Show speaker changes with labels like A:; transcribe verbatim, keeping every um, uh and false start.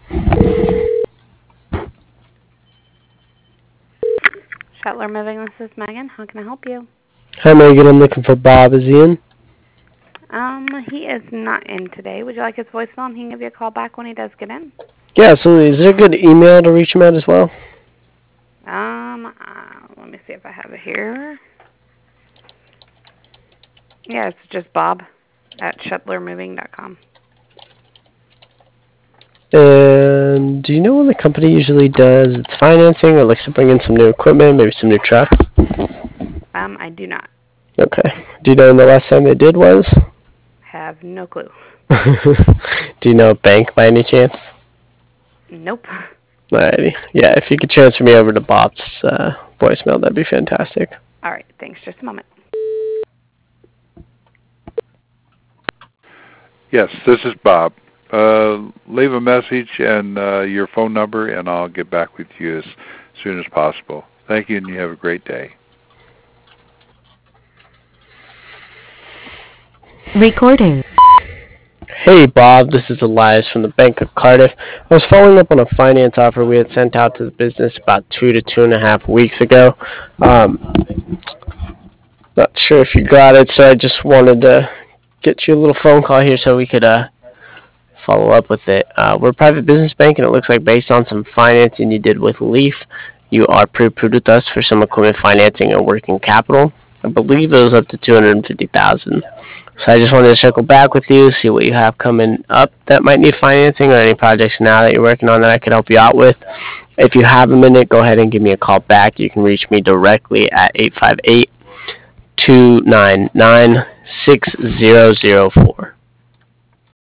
A: Shetler Moving, this is Megan. How can I help you?
B: Hi, Megan. I'm looking for Bob. Is he in?
A: Um, he is not in today. Would you like his voicemail and he can give you a call back when he does get in?
B: Yeah, absolutely. Is there a good email to reach him at as well?
A: Um, uh, let me see if I have it here. Yeah, it's just Bob at shetler moving dot com.
B: And do you know when the company usually does its financing or likes to bring in some new equipment, maybe some new trucks?
A: Um, I do not.
B: Okay. Do you know when the last time they did was?
A: Have no clue.
B: Do you know a bank by any chance?
A: Nope.
B: Alrighty. Yeah, if you could transfer me over to Bob's uh, voicemail, that'd be fantastic.
A: All right, thanks. Just a moment.
C: Yes, this is Bob. Uh, leave a message and uh, your phone number, and I'll get back with you as soon as possible. Thank you, and you have a great day.
D: Recording.
B: Hey, Bob. This is Elias from the Bank of Cardiff. I was following up on a finance offer we had sent out to the business about two to two and a half weeks ago. Um, not sure if you got it, so I just wanted to get you a little phone call here so we could uh, follow up with it. Uh, we're a private business bank, and it looks like based on some financing you did with Leaf, you are pre-approved with us for some equipment financing and working capital. I believe it was up to two hundred fifty thousand dollars. So I just wanted to circle back with you, see what you have coming up that might need financing or any projects now that you're working on that I could help you out with. If you have a minute, go ahead and give me a call back. You can reach me directly at eight five eight, two nine nine, six zero zero four.